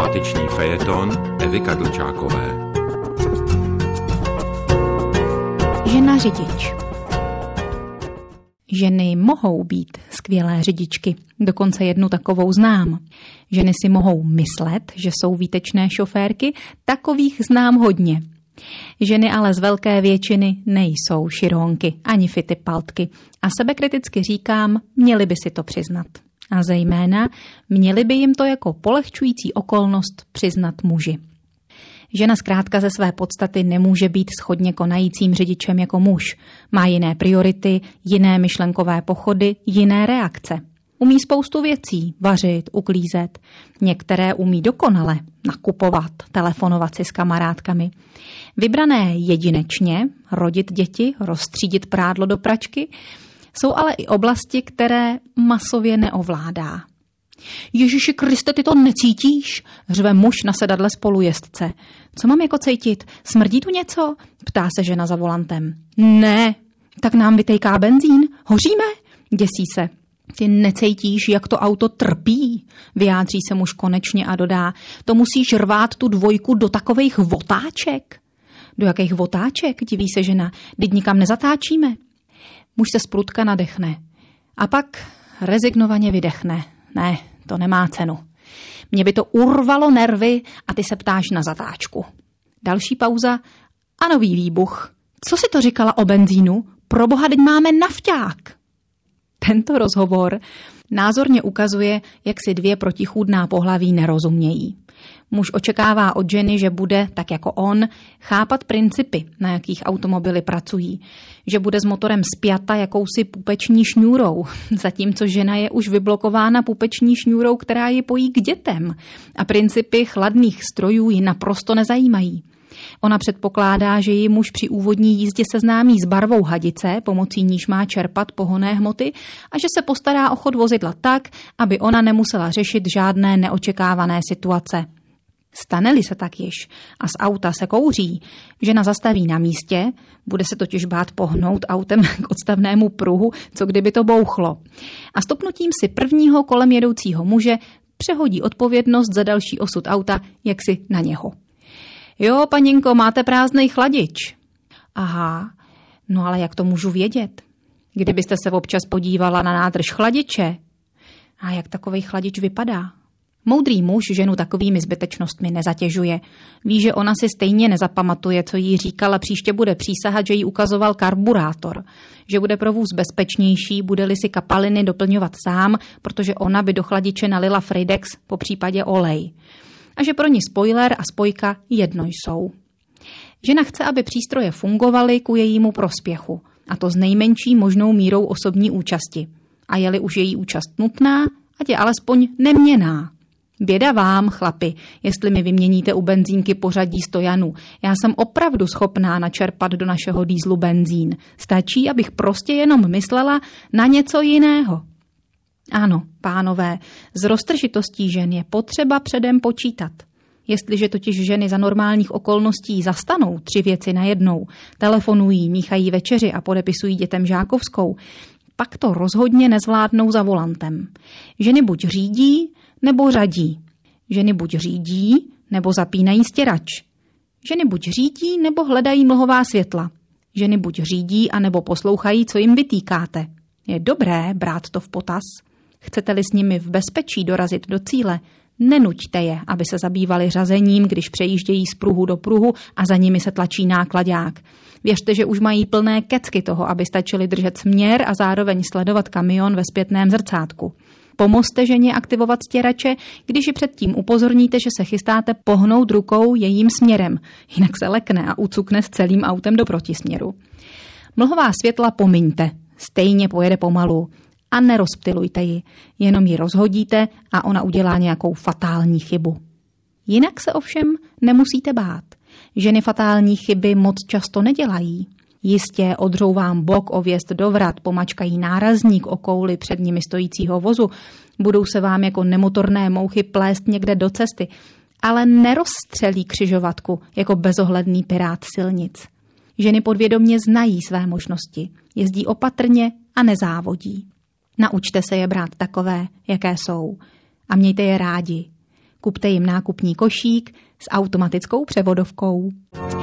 Páteční fejeton Evy Kadlčákové. Žena řidič. Ženy mohou být skvělé řidičky, dokonce jednu takovou znám. Ženy si mohou myslet, že jsou výtečné šoférky, takových znám hodně. Ženy ale z velké většiny nejsou šironky, ani fitipaltky. A sebekriticky říkám, měly by si to přiznat. A zejména měli by jim to jako polehčující okolnost přiznat muži. Žena zkrátka ze své podstaty nemůže být shodně konajícím řidičem jako muž. Má jiné priority, jiné myšlenkové pochody, jiné reakce. Umí spoustu věcí, vařit, uklízet. Některé umí dokonale, nakupovat, telefonovat si s kamarádkami. Vybrané jedinečně, rodit děti, rozstřídit prádlo do pračky, jsou ale i oblasti, které masově neovládá. Ježiši Kriste, ty to necítíš? Řve muž na sedadle spolujezdce. Co mám jako cítit? Smrdí tu něco? Ptá se žena za volantem. Ne, tak nám vytejká benzín. Hoříme? Děsí se. Ty necítíš, jak to auto trpí? Vyjádří se muž konečně a dodá. To musíš rvát tu dvojku do takovejch votáček. Do jakých votáček? Diví se žena. Vždyť nikam nezatáčíme. Muž se zprutka nadechne. A pak rezignovaně vydechne. Ne, to nemá cenu. Mě by to urvalo nervy a ty se ptáš na zatáčku. Další pauza a nový výbuch. Co si to říkala o benzínu? Proboha, teď máme nafťák. Tento rozhovor názorně ukazuje, jak si dvě protichůdná pohlaví nerozumějí. Muž očekává od ženy, že bude, tak jako on, chápat principy, na jakých automobily pracují. Že bude s motorem spjata jakousi pupeční šňůrou, zatímco žena je už vyblokována pupeční šňůrou, která ji pojí k dětem. A principy chladných strojů ji naprosto nezajímají. Ona předpokládá, že ji muž při úvodní jízdě seznámí s barvou hadice, pomocí níž má čerpat pohonné hmoty, a že se postará o chod vozidla tak, aby ona nemusela řešit žádné neočekávané situace. Stane-li se tak již a z auta se kouří, žena zastaví na místě, bude se totiž bát pohnout autem k odstavnému pruhu, co kdyby to bouchlo. A stopnutím si prvního kolem jedoucího muže přehodí odpovědnost za další osud auta jaksi na něho. Jo, paninko, máte prázdnej chladič. Aha, no ale jak to můžu vědět? Kdybyste se občas podívala na nádrž chladiče. A jak takovej chladič vypadá? Moudrý muž ženu takovými zbytečnostmi nezatěžuje. Ví, že ona si stejně nezapamatuje, co jí říkal, a příště bude přísahat, že jí ukazoval karburátor. Že bude pro vůz bezpečnější, bude-li si kapaliny doplňovat sám, protože ona by do chladiče nalila Fridex, popřípadě olej. A že pro ní spoiler a spojka jedno jsou. Žena chce, aby přístroje fungovaly ku jejímu prospěchu, a to s nejmenší možnou mírou osobní účasti. A je-li už její účast nutná, ať je alespoň neměnná. Běda vám, chlapi, jestli mi vyměníte u benzínky pořadí stojanů. Já jsem opravdu schopná načerpat do našeho dýzlu benzín. Stačí, abych prostě jenom myslela na něco jiného. Ano, pánové, s roztržitostí žen je potřeba předem počítat. Jestliže totiž ženy za normálních okolností zastanou 3 věci najednou, telefonují, míchají večeři a podepisují dětem žákovskou, pak to rozhodně nezvládnou za volantem. Ženy buď řídí, nebo řadí. Ženy buď řídí, nebo zapínají stěrač. Ženy buď řídí, nebo hledají mlhová světla. Ženy buď řídí, anebo poslouchají, co jim vytýkáte. Je dobré brát to v potaz. Chcete-li s nimi v bezpečí dorazit do cíle, nenuďte je, aby se zabývali řazením, když přejíždějí z pruhu do pruhu a za nimi se tlačí náklaďák. Věřte, že už mají plné kecky toho, aby stačili držet směr a zároveň sledovat kamion ve zpětném zrcátku. Pomozte ženě aktivovat stěrače, když ji předtím upozorníte, že se chystáte pohnout rukou jejím směrem, jinak se lekne a ucukne s celým autem do protisměru. Mlhová světla pomiňte, stejně pojede pomalu. A nerozptylujte ji, jenom ji rozhodíte a ona udělá nějakou fatální chybu. Jinak se ovšem nemusíte bát. Ženy fatální chyby moc často nedělají. Jistě odřou vám bok o vjezd do vrat, pomačkají nárazník o kouli před nimi stojícího vozu, budou se vám jako nemotorné mouchy plést někde do cesty, ale nerozstřelí křižovatku jako bezohledný pirát silnic. Ženy podvědomě znají své možnosti, jezdí opatrně a nezávodí. Naučte se je brát takové, jaké jsou, a mějte je rádi. Kupte jim nákupní košík s automatickou převodovkou.